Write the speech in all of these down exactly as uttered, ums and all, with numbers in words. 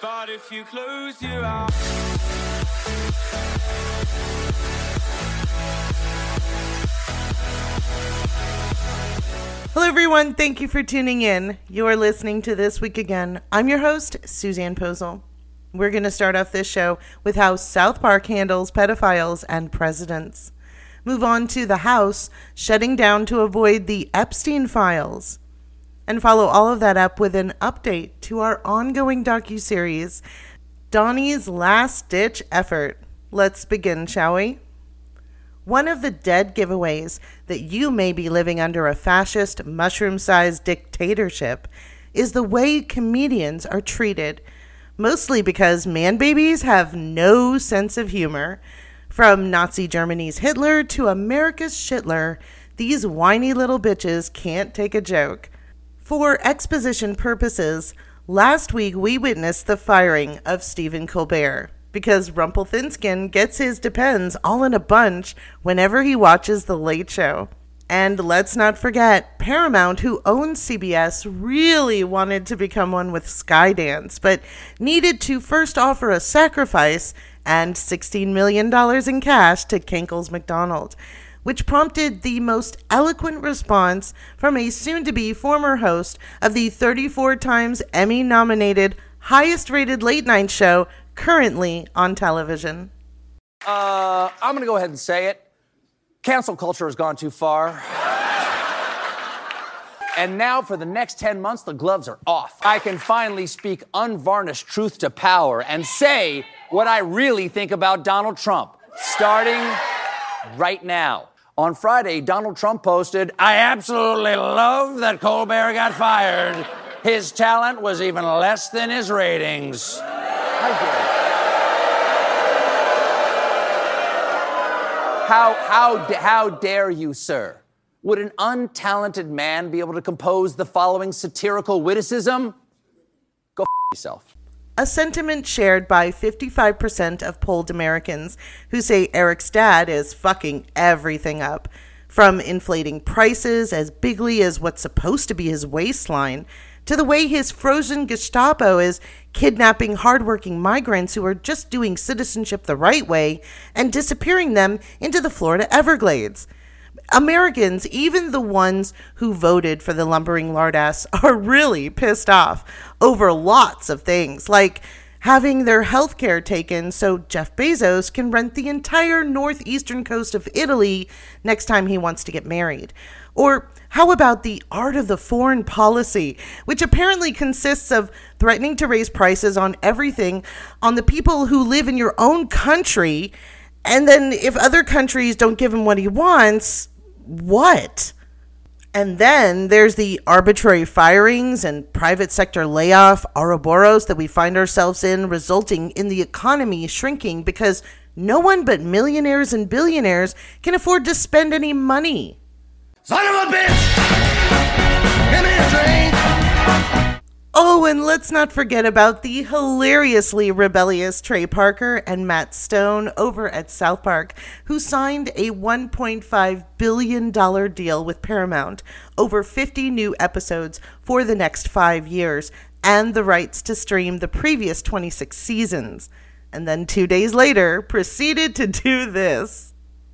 But if you close your eyes. Hello everyone, thank you for tuning in. You're listening to This Week Again. I'm your host, Suzanne Posel. We're going to start off this show with how South Park handles pedophiles and presidents. Move on to the House shutting down to avoid the Epstein files. And follow all of that up with an update to our ongoing docuseries, Donnie's Last Ditch Effort. Let's begin, shall we? One of the dead giveaways that you may be living under a fascist, mushroom-sized dictatorship is the way comedians are treated, mostly because man-babies have no sense of humor. From Nazi Germany's Hitler to America's Shitler, these whiny little bitches can't take a joke. For exposition purposes, last week we witnessed the firing of Stephen Colbert, because Rumpelthinskin gets his depends all in a bunch whenever he watches The Late Show. And let's not forget, Paramount, who owns C B S, really wanted to become one with Skydance, but needed to first offer a sacrifice and sixteen million dollars in cash to Kinkle's McDonald, which prompted the most eloquent response from a soon-to-be former host of the thirty-four times Emmy-nominated, highest-rated late-night show currently on television. Uh, I'm going to go ahead and say it. Cancel culture has gone too far. And now for the next ten months, the gloves are off. I can finally speak unvarnished truth to power and say what I really think about Donald Trump, starting right now. On Friday, Donald Trump posted, "I absolutely love that Colbert got fired. His talent was even less than his ratings." How dare you? How, how, how dare you, sir? Would an untalented man be able to compose the following satirical witticism? Go f*** yourself. A sentiment shared by fifty-five percent of polled Americans who say Eric's dad is fucking everything up, from inflating prices as bigly as what's supposed to be his waistline, to the way his frozen Gestapo is kidnapping hardworking migrants who are just doing citizenship the right way and disappearing them into the Florida Everglades. Americans, even the ones who voted for the lumbering lardass, are really pissed off over lots of things, like having their health care taken so Jeff Bezos can rent the entire northeastern coast of Italy next time he wants to get married. Or how about the art of the foreign policy, which apparently consists of threatening to raise prices on everything on the people who live in your own country, and then if other countries don't give him what he wants, what? And then there's the arbitrary firings and private sector layoff Ouroboros that we find ourselves in, resulting in the economy shrinking because no one but millionaires and billionaires can afford to spend any money. Son of a bitch! Give me a drink! Oh, and let's not forget about the hilariously rebellious Trey Parker and Matt Stone over at South Park, who signed a one point five billion dollars deal with Paramount, over fifty new episodes for the next five years, and the rights to stream the previous twenty-six seasons. And then two days later, proceeded to do this.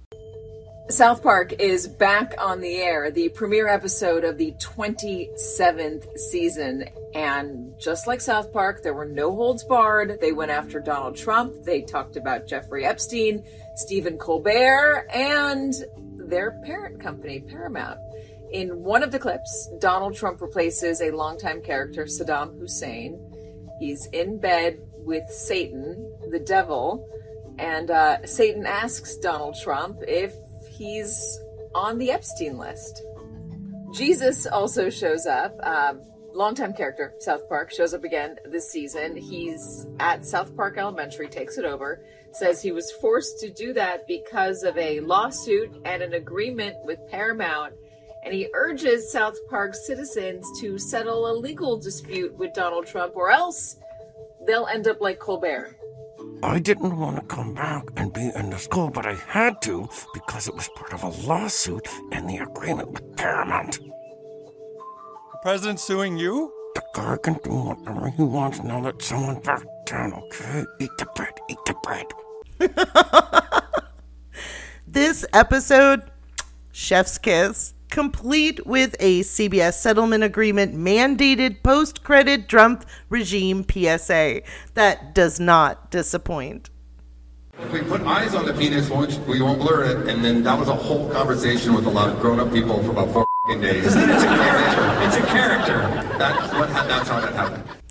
South Park is back on the air, the premiere episode of the twenty-seventh season. And just like South Park, there were no holds barred. They went after Donald Trump. They talked about Jeffrey Epstein, Stephen Colbert, and their parent company, Paramount. In one of the clips, Donald Trump replaces a longtime character, Saddam Hussein. He's in bed with Satan, the devil, and uh, Satan asks Donald Trump if he's on the Epstein list. Jesus also shows up. Um, longtime character, South Park, shows up again this season. He's at South Park Elementary, takes it over, says he was forced to do that because of a lawsuit and an agreement with Paramount, and he urges South Park citizens to settle a legal dispute with Donald Trump, or else they'll end up like Colbert. I didn't want to come back and be in the school, but I had to because it was part of a lawsuit and the agreement with Paramount. The president's suing you? The guy can do whatever he wants now that someone back down, okay? Eat the bread, eat the bread. This episode, chef's kiss, complete with a C B S settlement agreement mandated post-credit Trump regime P S A that does not disappoint. If we put eyes on the penis, we won't blur it. And then that was a whole conversation with a lot of grown-up people for about four days. It's a character. It's a character. That's what. That's how that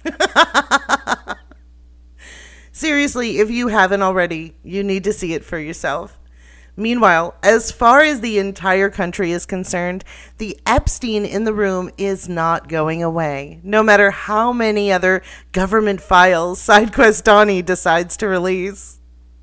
happened. Seriously, if you haven't already, you need to see it for yourself. Meanwhile, as far as the entire country is concerned, the Epstein in the room is not going away, no matter how many other government files SideQuest Donnie decides to release.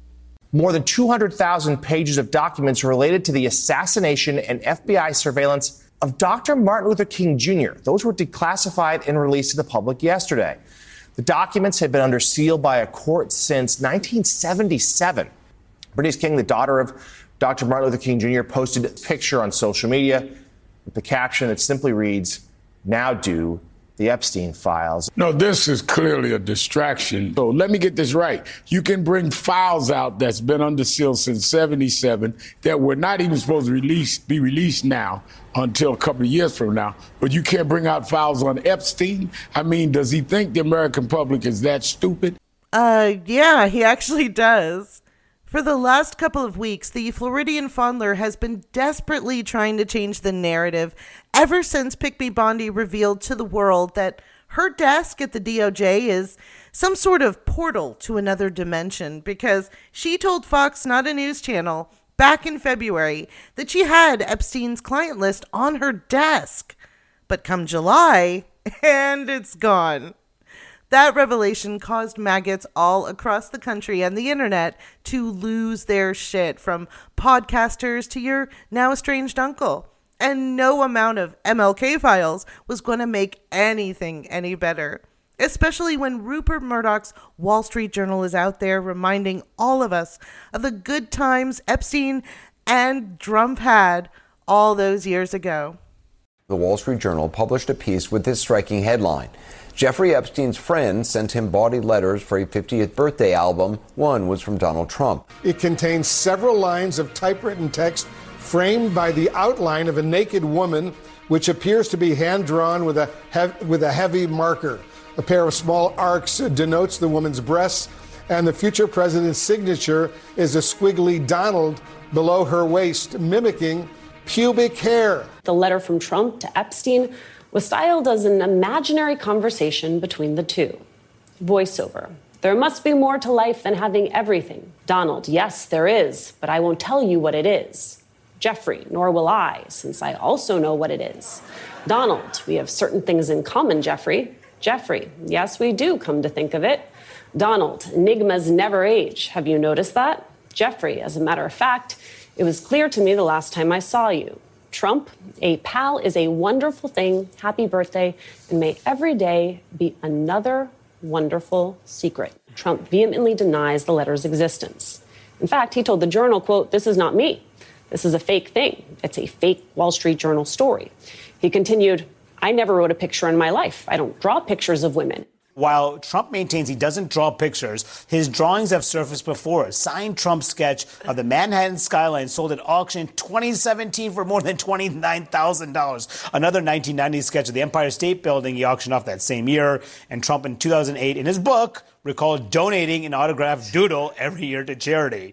More than two hundred thousand pages of documents related to the assassination and F B I surveillance of Doctor Martin Luther King Junior Those were declassified and released to the public yesterday. The documents had been under seal by a court since nineteen seventy-seven. Bernice King, the daughter of Doctor Martin Luther King Junior, posted a picture on social media with the caption that simply reads, "Now do the Epstein files." No, this is clearly a distraction. So let me get this right. You can bring files out that's been under seal since seventy-seven that were not even supposed to release, be released now until a couple of years from now. But you can't bring out files on Epstein? I mean, does he think the American public is that stupid? Uh, yeah, he actually does. For the last couple of weeks, the Floridian fondler has been desperately trying to change the narrative ever since Pickby Bondi revealed to the world that her desk at the D O J is some sort of portal to another dimension, because she told Fox Not a News Channel back in February that she had Epstein's client list on her desk. But come July, and it's gone. That revelation caused maggots all across the country and the internet to lose their shit, from podcasters to your now estranged uncle. And no amount of M L K files was going to make anything any better, especially when Rupert Murdoch's Wall Street Journal is out there reminding all of us of the good times Epstein and Trump had all those years ago. The Wall Street Journal published a piece with this striking headline: Jeffrey Epstein's friends sent him bawdy letters for a fiftieth birthday album. One was from Donald Trump. It contains several lines of typewritten text framed by the outline of a naked woman, which appears to be hand-drawn with a, hev- with a heavy marker. A pair of small arcs denotes the woman's breasts, and the future president's signature is a squiggly Donald below her waist, mimicking pubic hair. The letter from Trump to Epstein was styled as an imaginary conversation between the two. Voiceover: there must be more to life than having everything. Donald: yes, there is, but I won't tell you what it is. Jeffrey: nor will I, since I also know what it is. Donald: we have certain things in common, Jeffrey. Jeffrey: yes, we do, come to think of it. Donald: enigmas never age. Have you noticed that? Jeffrey: as a matter of fact, it was clear to me the last time I saw you. Trump: a pal is a wonderful thing. Happy birthday, and may every day be another wonderful secret. Trump vehemently denies the letter's existence. In fact, he told the Journal, quote, "This is not me. This is a fake thing. It's a fake Wall Street Journal story." He continued, "I never wrote a picture in my life. I don't draw pictures of women." While Trump maintains he doesn't draw pictures, his drawings have surfaced before. A signed Trump sketch of the Manhattan skyline sold at auction in twenty seventeen for more than twenty-nine thousand dollars. Another nineteen nineties sketch of the Empire State Building he auctioned off that same year. And Trump in two thousand eight, in his book, recalled donating an autographed doodle every year to charity.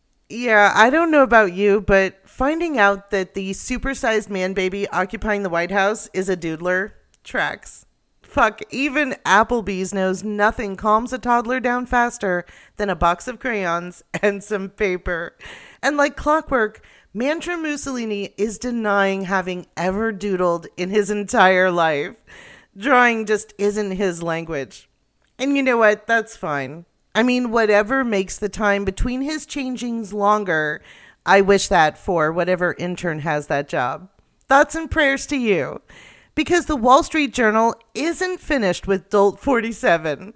Yeah, I don't know about you, but finding out that the supersized man baby occupying the White House is a doodler tracks. Fuck, even Applebee's knows nothing calms a toddler down faster than a box of crayons and some paper. And like clockwork, Mantra Mussolini is denying having ever doodled in his entire life. Drawing just isn't his language. And you know what? That's fine. I mean, whatever makes the time between his changings longer, I wish that for whatever intern has that job. Thoughts and prayers to you. Because the Wall Street Journal isn't finished with Dolt forty-seven.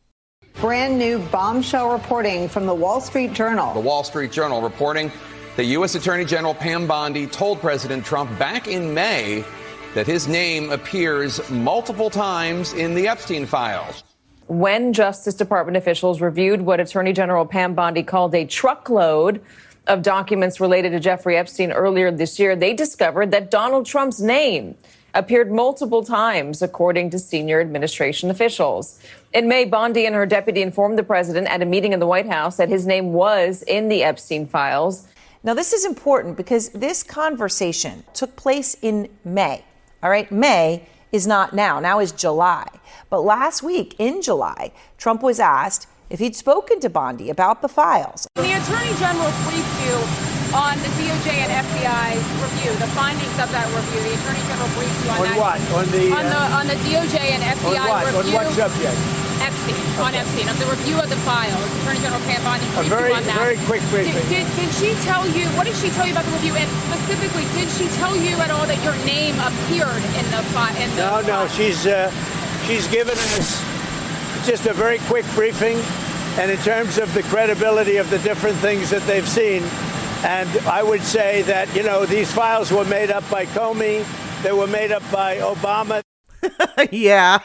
Brand new bombshell reporting from the Wall Street Journal. The Wall Street Journal reporting that U S Attorney General Pam Bondi told President Trump back in May that his name appears multiple times in the Epstein files. When Justice Department officials reviewed what Attorney General Pam Bondi called a truckload of documents related to Jeffrey Epstein earlier this year, they discovered that Donald Trump's name appeared multiple times, according to senior administration officials. In May, Bondi and her deputy informed the president at a meeting in the White House that his name was in the Epstein files. Now, this is important because this conversation took place in May. All right, May is not now. Now is July. But last week in July, Trump was asked if he'd spoken to Bondi about the files. The Attorney General briefed you on the D O J and F B I's review, the findings of that review. The Attorney General briefed you on, on that. What? On the on the on the D O J and F B I on what? review. On what subject? Epstein. Okay. On Epstein. Of the review of the files. Attorney General Pam Bondi briefed very, you on that. Very quick briefing. Did, did, did she tell you? What did she tell you about the review? And specifically, did she tell you at all that your name appeared in the file? No, no. She's uh, she's given us just a very quick briefing, and in terms of the credibility of the different things that they've seen. And I would say that, you know, these files were made up by Comey. They were made up by Obama. Yeah.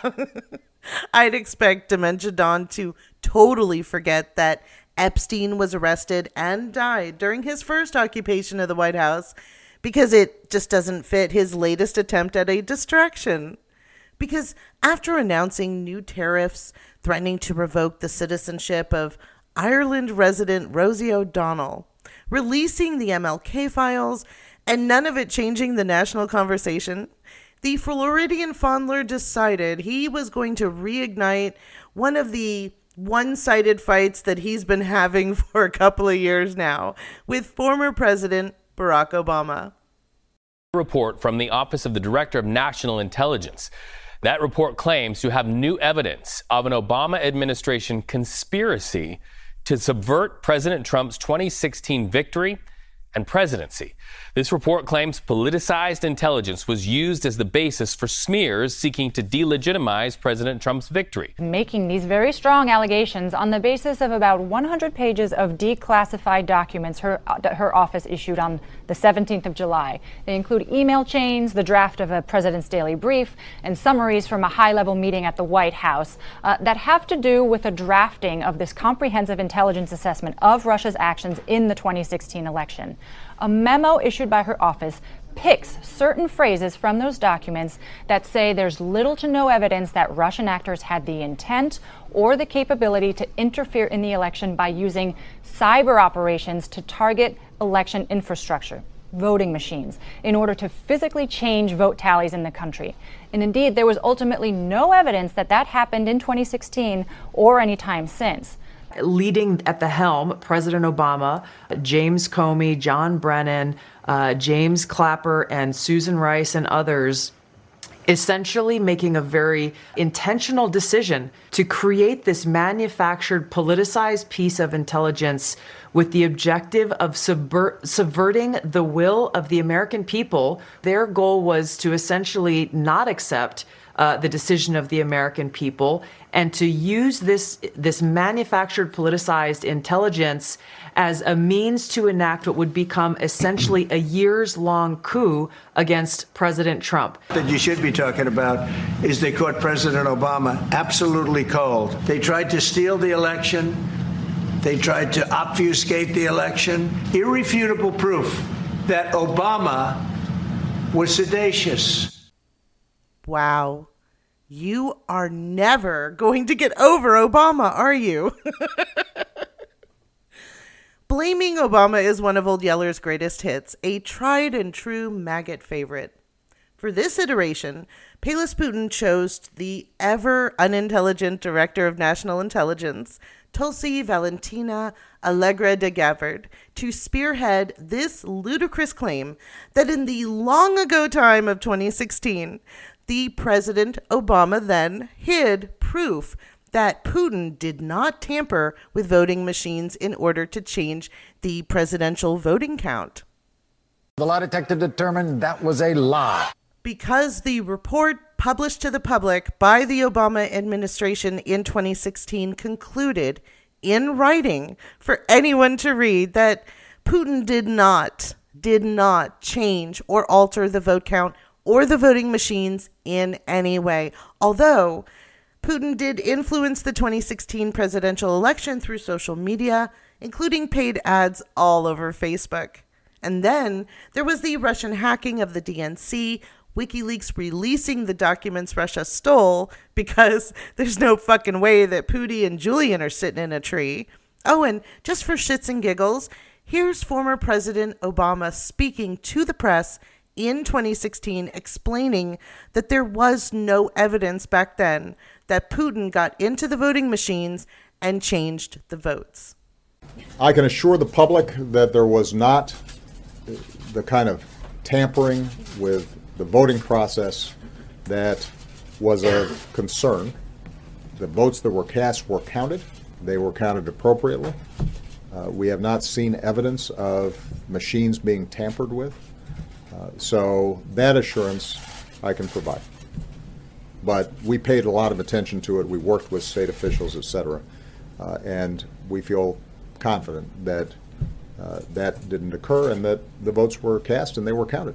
I'd expect Dementia Dawn to totally forget that Epstein was arrested and died during his first occupation of the White House because it just doesn't fit his latest attempt at a distraction. Because after announcing new tariffs threatening to revoke the citizenship of Ireland resident Rosie O'Donnell, releasing the M L K files, and none of it changing the national conversation, the Floridian fondler decided he was going to reignite one of the one-sided fights that he's been having for a couple of years now with former President Barack Obama. Report from the Office of the Director of National Intelligence. That report claims to have new evidence of an Obama administration conspiracy to subvert President Trump's twenty sixteen victory and presidency. This report claims politicized intelligence was used as the basis for smears seeking to delegitimize President Trump's victory. Making these very strong allegations on the basis of about one hundred pages of declassified documents her, her office issued on the seventeenth of July. They include email chains, the draft of a president's daily brief, and summaries from a high-level meeting at the White House uh, that have to do with a drafting of this comprehensive intelligence assessment of Russia's actions in the twenty sixteen election. A memo issued by her office picks certain phrases from those documents that say there's little to no evidence that Russian actors had the intent or the capability to interfere in the election by using cyber operations to target election infrastructure, voting machines, in order to physically change vote tallies in the country. And indeed, there was ultimately no evidence that that happened in twenty sixteen or any time since. Leading at the helm, President Obama, James Comey, John Brennan, uh, James Clapper, and Susan Rice and others, essentially making a very intentional decision to create this manufactured, politicized piece of intelligence with the objective of subvert, subverting the will of the American people. Their goal was to essentially not accept Uh, the decision of the American people, and to use this this manufactured, politicized intelligence as a means to enact what would become essentially a years-long coup against President Trump. That you should be talking about is they caught President Obama absolutely cold. They tried to steal the election. They tried to obfuscate the election. Irrefutable proof that Obama was seditious. Wow. You are never going to get over Obama, are you? Blaming Obama is one of Old Yeller's greatest hits, a tried and true maggot favorite. For this iteration, Palis Putin chose the ever unintelligent Director of National Intelligence, Tulsi Valentina Allegra de Gavard, to spearhead this ludicrous claim that in the long ago time of twenty sixteen, the President Obama then hid proof that Putin did not tamper with voting machines in order to change the presidential voting count. The lie detector determined that was a lie. Because the report published to the public by the Obama administration in twenty sixteen concluded in writing for anyone to read that Putin did not, did not change or alter the vote count or the voting machines in any way. Although Putin did influence the twenty sixteen presidential election through social media, including paid ads all over Facebook. And then there was the Russian hacking of the D N C, WikiLeaks releasing the documents Russia stole because there's no fucking way that Pooty and Julian are sitting in a tree. Oh, and just for shits and giggles, here's former President Obama speaking to the press in twenty sixteen explaining that there was no evidence back then that Putin got into the voting machines and changed the votes. I can assure the public that there was not the kind of tampering with the voting process that was of concern. The votes that were cast were counted. They were counted appropriately. Uh, we have not seen evidence of machines being tampered with. Uh, so that assurance I can provide. But we paid a lot of attention to it. We worked with state officials, et cetera. Uh, and we feel confident that uh, that didn't occur and that the votes were cast and they were counted.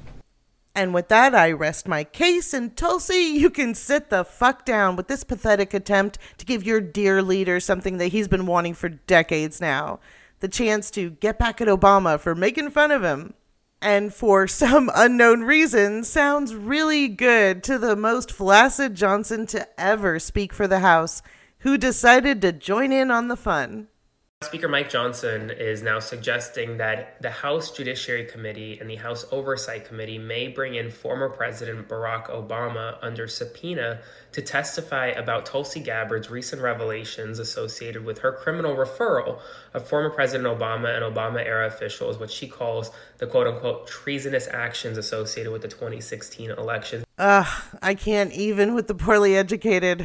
And with that, I rest my case. And Tulsi, you can sit the fuck down with this pathetic attempt to give your dear leader something that he's been wanting for decades now. The chance to get back at Obama for making fun of him. And for some unknown reason, sounds really good to the most flaccid Johnson to ever speak for the House, who decided to join in on the fun. Speaker Mike Johnson is now suggesting that the House Judiciary Committee and the House Oversight Committee may bring in former President Barack Obama under subpoena to testify about Tulsi Gabbard's recent revelations associated with her criminal referral of former President Obama and Obama-era officials, what she calls the quote-unquote treasonous actions associated with the twenty sixteen election. Ugh, I can't even with the poorly educated.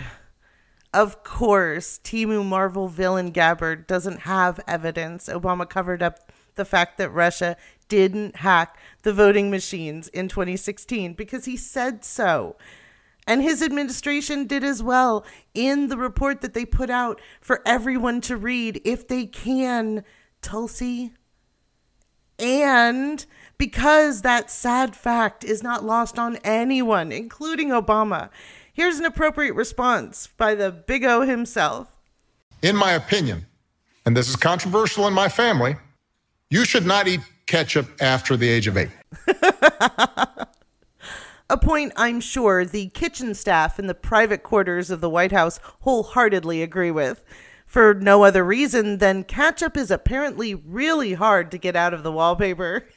Of course, Timu Marvel villain Gabbard doesn't have evidence. Obama covered up the fact that Russia didn't hack the voting machines in twenty sixteen because he said so. And his administration did as well in the report that they put out for everyone to read if they can, Tulsi. And because that sad fact is not lost on anyone, including Obama, here's an appropriate response by the Big O himself. In my opinion, and this is controversial in my family, you should not eat ketchup after the age of eight. A point I'm sure the kitchen staff in the private quarters of the White House wholeheartedly agree with, for no other reason than ketchup is apparently really hard to get out of the wallpaper.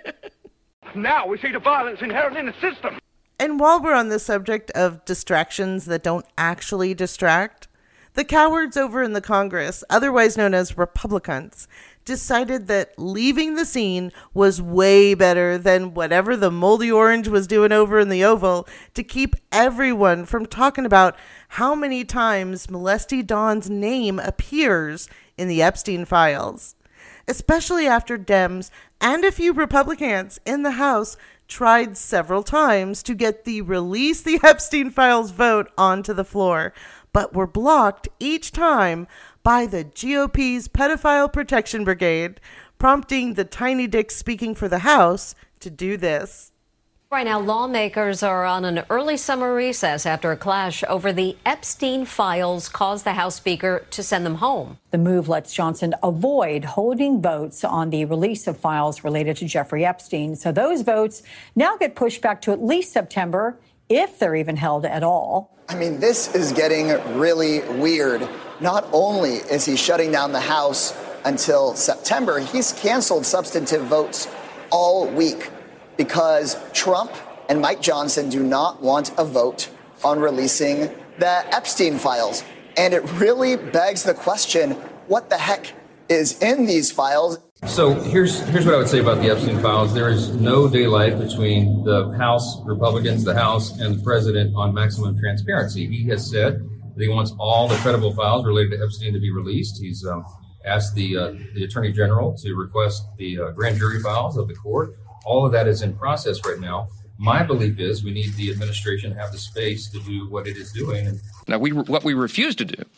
Now we see the violence inherent in the system. And while we're on the subject of distractions that don't actually distract, the cowards over in the Congress, otherwise known as Republicans, decided that leaving the scene was way better than whatever the moldy orange was doing over in the Oval to keep everyone from talking about how many times Molesty Dawn's name appears in the Epstein files. Especially after Dems and a few Republicans in the House tried several times to get the Release the Epstein Files vote onto the floor, but were blocked each time by the G O P's Pedophile Protection Brigade, prompting the tiny dick speaking for the House to do this. Right now, lawmakers are on an early summer recess after a clash over the Epstein files caused the House Speaker to send them home. The move lets Johnson avoid holding votes on the release of files related to Jeffrey Epstein. So those votes now get pushed back to at least September, if they're even held at all. I mean, this is getting really weird. Not only is he shutting down the House until September, he's canceled substantive votes all week, because Trump and Mike Johnson do not want a vote on releasing the Epstein files. And it really begs the question, what the heck is in these files? So here's here's what I would say about the Epstein files. There is no daylight between the House Republicans, the House, and the president on maximum transparency. He has said that he wants all the credible files related to Epstein to be released. He's um, asked the uh, the Attorney General to request the uh, grand jury files of the court. All of that is in process right now. My belief is we need the administration to have the space to do what it is doing. Now, we what we refuse to do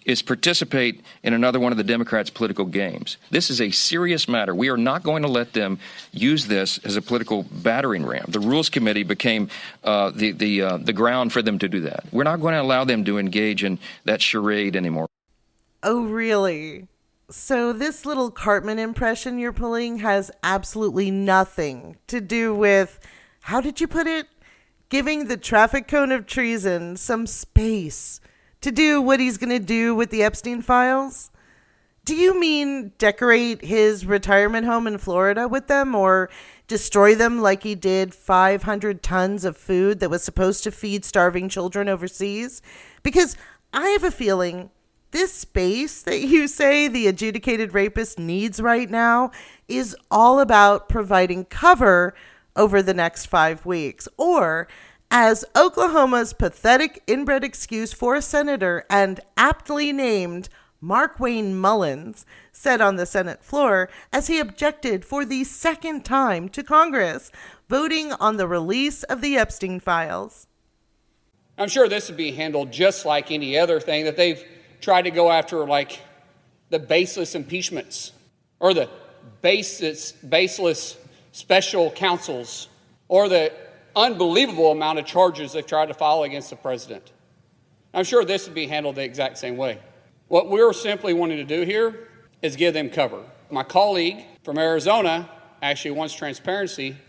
is participate in another one of the Democrats' political games. This is a serious matter. We are not going to let them use this as a political battering ram. The Rules Committee became uh, the the uh, the ground for them to do that. We're not going to allow them to engage in that charade anymore. Oh, really? So this little Cartman impression you're pulling has absolutely nothing to do with, how did you put it? Giving the traffic cone of treason some space to do what he's going to do with the Epstein files? Do you mean decorate his retirement home in Florida with them, or destroy them like he did five hundred tons of food that was supposed to feed starving children overseas? Because I have a feeling this space that you say the adjudicated rapist needs right now is all about providing cover over the next five weeks. Or, as Oklahoma's pathetic inbred excuse for a senator and aptly named Markwayne Mullins said on the Senate floor as he objected for the second time to Congress, voting on the release of the Epstein files. I'm sure this would be handled just like any other thing that they've tried to go after, like the baseless impeachments or the baseless, baseless special counsels or the unbelievable amount of charges they've tried to file against the president. I'm sure this would be handled the exact same way. What we're simply wanting to do here is give them cover. My colleague from Arizona actually wants transparency.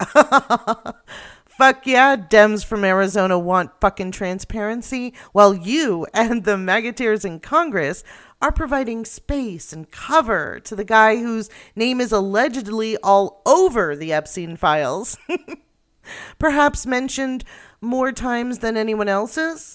Fuck yeah, Dems from Arizona want fucking transparency, while you and the Magateers in Congress are providing space and cover to the guy whose name is allegedly all over the Epstein files. Perhaps mentioned more times than anyone else's?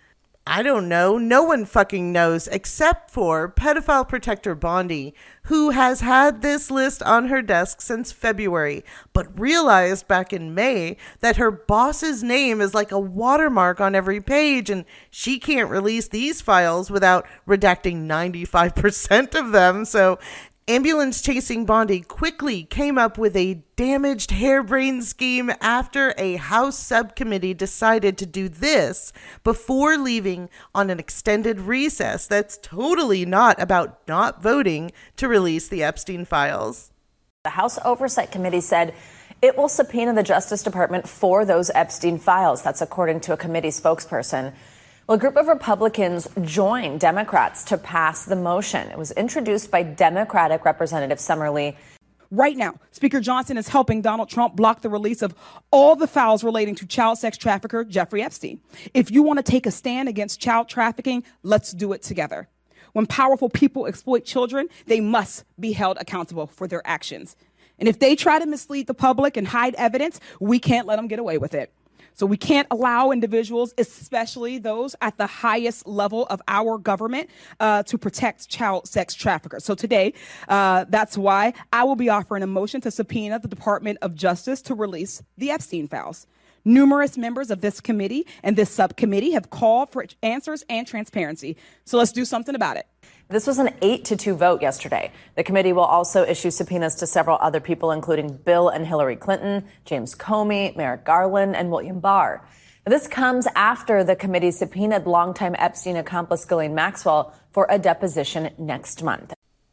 I don't know. No one fucking knows except for pedophile protector Bondi, who has had this list on her desk since February, but realized back in May that her boss's name is like a watermark on every page, and she can't release these files without redacting ninety-five percent of them. So ambulance chasing Bondi quickly came up with a damaged harebrained scheme after a House subcommittee decided to do this before leaving on an extended recess that's totally not about not voting to release the Epstein files. The House Oversight Committee said it will subpoena the Justice Department for those Epstein files. That's according to a committee spokesperson. Well, a group of Republicans joined Democrats to pass the motion. It was introduced by Democratic Representative Summerlee. Right now, Speaker Johnson is helping Donald Trump block the release of all the files relating to child sex trafficker Jeffrey Epstein. If you want to take a stand against child trafficking, let's do it together. When powerful people exploit children, they must be held accountable for their actions. And if they try to mislead the public and hide evidence, we can't let them get away with it. So we can't allow individuals, especially those at the highest level of our government, uh, to protect child sex traffickers. So today, uh, that's why I will be offering a motion to subpoena the Department of Justice to release the Epstein files. Numerous members of this committee and this subcommittee have called for answers and transparency. So let's do something about it. This was an eight to two vote yesterday. The committee will also issue subpoenas to several other people, including Bill and Hillary Clinton, James Comey, Merrick Garland, and William Barr. This comes after the committee subpoenaed longtime Epstein accomplice Ghislaine Maxwell for a deposition next month.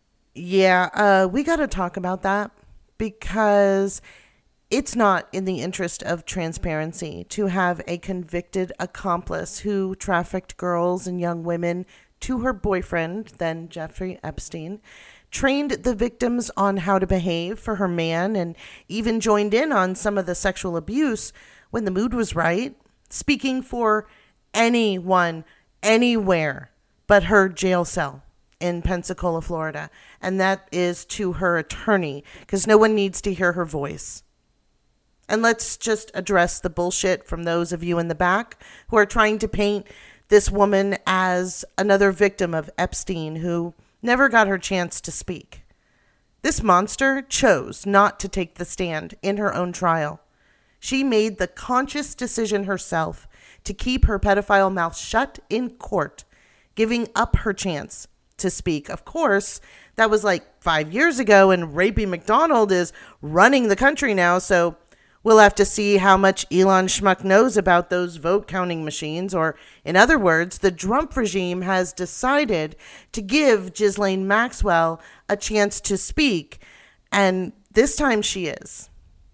Yeah, uh, we got to talk about that because it's not in the interest of transparency to have a convicted accomplice who trafficked girls and young women to her boyfriend, then Jeffrey Epstein, trained the victims on how to behave for her man, and even joined in on some of the sexual abuse when the mood was right, speaking for anyone, anywhere but her jail cell in Pensacola, Florida. And that is to her attorney, because no one needs to hear her voice. And let's just address the bullshit from those of you in the back who are trying to paint this woman as another victim of Epstein who never got her chance to speak. This monster chose not to take the stand in her own trial. She made the conscious decision herself to keep her pedophile mouth shut in court, giving up her chance to speak. Of course, that was like five years ago, and Rapey McDonald is running the country now, so We'll have to see how much Elon Schmuck knows about those vote counting machines, or in other words, the Trump regime has decided to give Ghislaine Maxwell a chance to speak, and this time she is.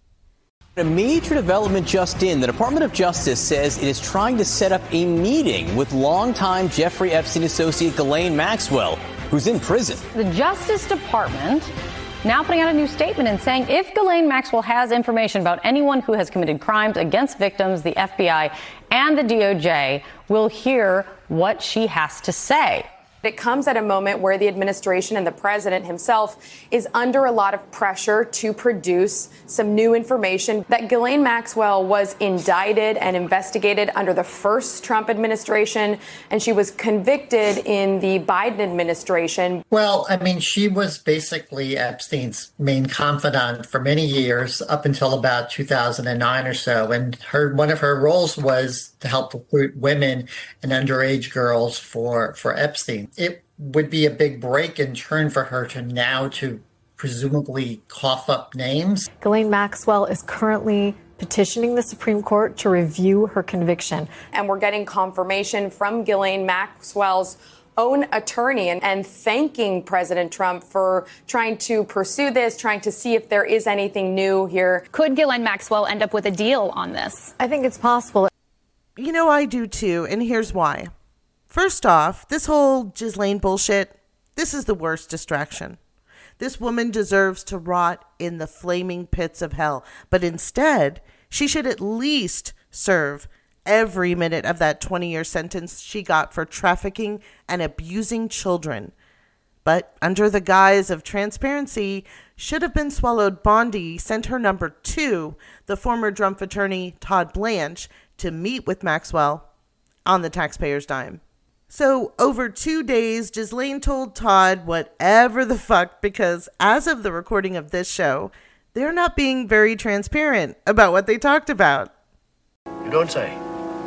A major development just in. The Department of Justice says it is trying to set up a meeting with longtime Jeffrey Epstein associate Ghislaine Maxwell, who's in prison. The Justice Department now putting out a new statement and saying if Ghislaine Maxwell has information about anyone who has committed crimes against victims, the F B I and the D O J will hear what she has to say. It comes at a moment where the administration and the president himself is under a lot of pressure to produce some new information. That Ghislaine Maxwell was indicted and investigated under the first Trump administration, and she was convicted in the Biden administration. Well, I mean, she was basically Epstein's main confidant for many years, up until about two thousand nine or so. And her one of her roles was to help recruit women and underage girls for, for Epstein. It would be a big break in turn for her to now to presumably cough up names. Ghislaine Maxwell is currently petitioning the Supreme Court to review her conviction. And we're getting confirmation from Ghislaine Maxwell's own attorney and, and thanking President Trump for trying to pursue this, trying to see if there is anything new here. Could Ghislaine Maxwell end up with a deal on this? I think it's possible. You know, I do too, and here's why. First off, this whole Ghislaine bullshit, this is the worst distraction. This woman deserves to rot in the flaming pits of hell, but instead, she should at least serve every minute of that twenty-year sentence she got for trafficking and abusing children. But under the guise of transparency, should have been swallowed Bondi sent her number two, the former Trump attorney Todd Blanche, to meet with Maxwell on the taxpayer's dime. So over two days, Ghislaine told Todd whatever the fuck, because as of the recording of this show, they're not being very transparent about what they talked about. You don't say.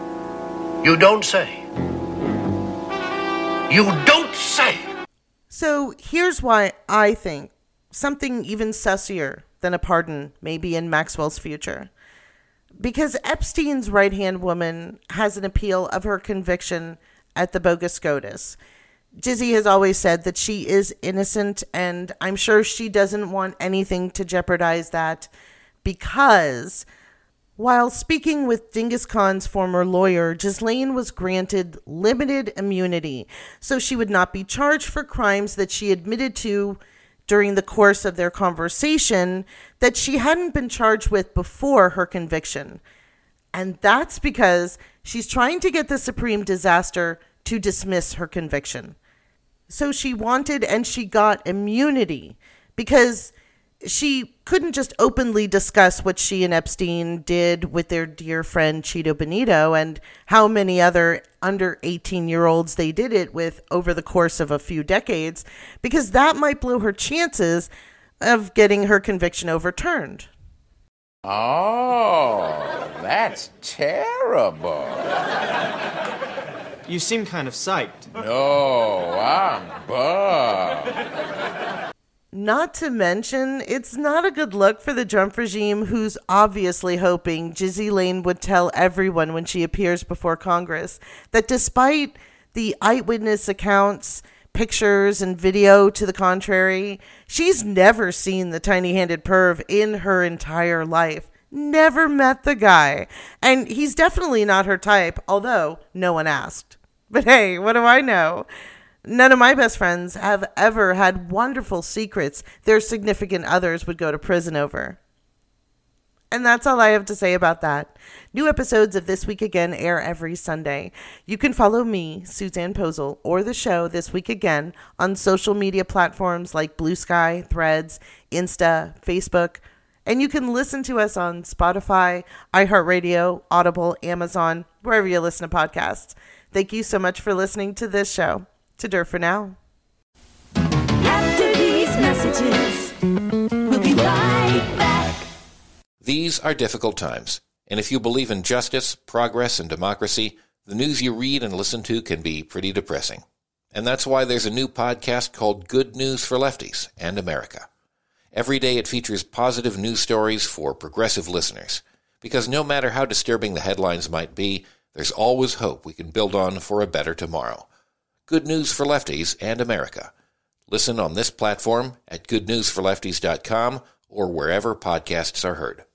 You don't say. You don't say. So here's why I think something even sussier than a pardon may be in Maxwell's future. Because Epstein's right-hand woman has an appeal of her conviction at the bogus SCOTUS. Jizzy has always said that she is innocent, and I'm sure she doesn't want anything to jeopardize that, because while speaking with Genghis Khan's former lawyer, Ghislaine was granted limited immunity, so she would not be charged for crimes that she admitted to during the course of their conversation that she hadn't been charged with before her conviction. And that's because she's trying to get the Supreme Disaster to dismiss her conviction. So she wanted and she got immunity because she couldn't just openly discuss what she and Epstein did with their dear friend Chito Benito and how many other under eighteen-year-olds they did it with over the course of a few decades, because that might blow her chances of getting her conviction overturned. Oh, that's terrible. You seem kind of psyched. No, I'm bummed. Not to mention, it's not a good look for the Trump regime, who's obviously hoping Ghislaine would tell everyone when she appears before Congress that despite the eyewitness accounts, pictures, and video to the contrary, she's never seen the tiny-handed perv in her entire life. Never met the guy. And he's definitely not her type, although no one asked. But hey, what do I know? None of my best friends have ever had wonderful secrets their significant others would go to prison over. And that's all I have to say about that. New episodes of This Week Again air every Sunday. You can follow me, Suzanne Posel, or the show This Week Again on social media platforms like Blue Sky, Threads, Insta, Facebook. And you can listen to us on Spotify, iHeartRadio, Audible, Amazon, wherever you listen to podcasts. Thank you so much for listening to this show. To Dur for now. After these messages, we'll be right back. These are difficult times, and if you believe in justice, progress, and democracy, the news you read and listen to can be pretty depressing. And that's why there's a new podcast called Good News for Lefties and America. Every day it features positive news stories for progressive listeners. Because no matter how disturbing the headlines might be, there's always hope we can build on for a better tomorrow. Good news for lefties and America. Listen on this platform at good news for lefties dot com or wherever podcasts are heard.